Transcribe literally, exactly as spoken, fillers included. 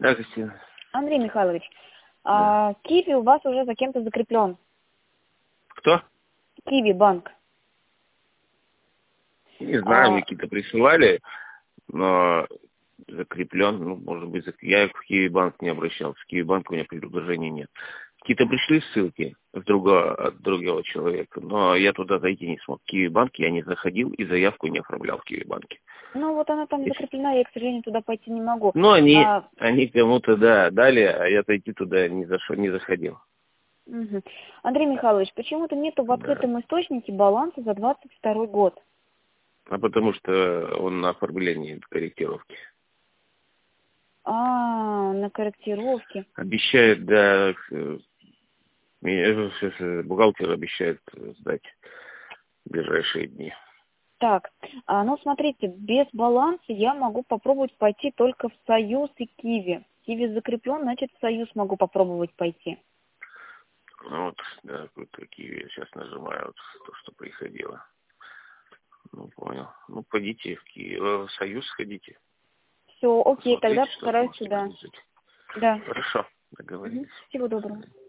Да, Кристина. Андрей Михайлович, Да. а, Киви у вас уже за кем-то закреплен. Кто? Киви банк. Не знаю, А, мне какие-то присылали, но закреплен, ну, может быть, зак- я в Киви банк не обращался. В Киви банк у меня предложений нет. Какие-то пришли ссылки от другого, от другого человека, но я туда зайти не смог. В Киви банк я не заходил и заявку не оформлял в Киви банке. ну вот она там Если- закреплена, я, к сожалению, туда пойти не могу. Ну, они, А, они кому-то, да, дали, а я зайти туда не, зашел, не заходил. мгм. Андрей Михайлович, почему-то нету в Да. открытом источнике баланса за двадцать второй год. А потому что он на оформлении корректировки. А, на корректировке. Обещает, да, э, мне, э, э, бухгалтер обещает э, сдать в ближайшие дни. Так, а, ну смотрите, без баланса я могу попробовать пойти только в Союз и Киви. Киви закреплен, значит в Союз могу попробовать пойти. Ну вот, да, вот такие я сейчас нажимаю, вот, то, что приходило. Ну, понял. Ну, пойдите в Киев, в Союз сходите. Все, окей, тогда Посмотрите, что постараюсь сможете сюда. предложить. Да. Хорошо, Мгм. договорились. Всего доброго.